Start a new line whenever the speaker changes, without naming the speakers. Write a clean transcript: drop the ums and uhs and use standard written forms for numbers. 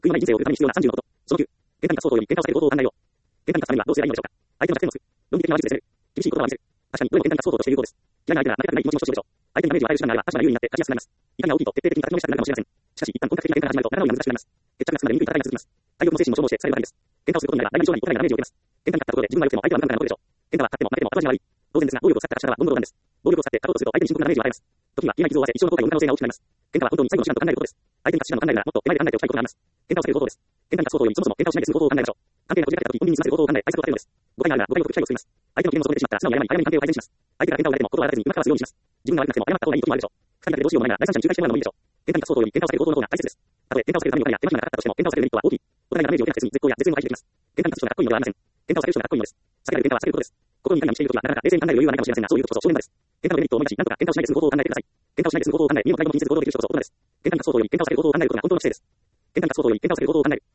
悔いのない人生を送るために必要な30のこと。その9、喧嘩に勝つ相当より喧嘩を避ける方法を考えよう。喧嘩に勝つためにはどうすればいいのでしょうか。相手の弱点を突く。論理的な話で攻める。厳しい言葉は見せる。確かに、どれも喧嘩に勝つ相当として有効です。嫌いな相手なら負けたくない気持ちも主張するでしょう。相手にダメージを与える手段があれば、確かな有利になって勝ちやすくなります。痛みが大きいと徹底的に叩きのめしたくなるかもしれません。しかし、一旦本格的な喧嘩が始まると仲直りが難しくなります。決着がつくまで醜い戦いが続きます。体力も精神も消耗して疲れるばかりです。喧嘩をすることになれば、相手に将来にお互いがダメージを受けます。喧嘩に勝ったところで自分が良くても相手は無残なことでしょう。喧嘩は勝っても負けても後味が悪い。当然ですが、暴力を使って勝ち方は言語道断です。暴力を使って勝とうとすると相手に深刻なダメージを与えます。時には言えない傷を負わせ、一生の後悔を生む可能性が大きくなります。喧嘩は本当に最後の手段と考えることです。相手に勝ち手段を考えるなら、もっと手前で考えておきたいことがあります。喧嘩を避ける方法です。喧嘩に勝つ相当よりそもそも喧嘩をしないで済む方法を考えましょう。関係がこじらけた時、穏便に済ませる方法を考え、対策を立てるのです。誤解があるなら誤解を解く機会を作ります。相手の機嫌を損ねてしまったら素直に謝り、早めに関係を改善します。相手が喧嘩をやれても心を洗わせずに今からするようにします。自分が悪くなくても謝った方がいい時もあるでしょう。二人だけでどうしようもないなら第三者に仲介してもらうのもいいでしょう。喧嘩に勝つ相当より喧嘩を避ける方法の方が大切です。たとえ喧嘩を避けるためにお金や手間暇がかかったとしても喧嘩を避けるメリットは大きい。お互いがダメージを受けなくせずに絶好や絶縁を回避できます。喧嘩に勝つ人がかっこいいのではありません。喧嘩を避ける人がかっこいいのです。避けられる喧嘩は避けることです。心に痛みをしているときはなかなか冷静に考える余裕はないかもしれませんが、そういうことこそ正念場です。喧嘩のデメリットを思い出し、なんとか喧嘩をしないで済む方法を考えてください。喧嘩をしないで済む方法を考え、身を疑い物にせず行動できる人こそ大人です。喧嘩に勝つ相当より喧嘩を避ける方法を考えることが本当の知性です。喧嘩に勝つ相当より喧嘩を避ける方法を考える。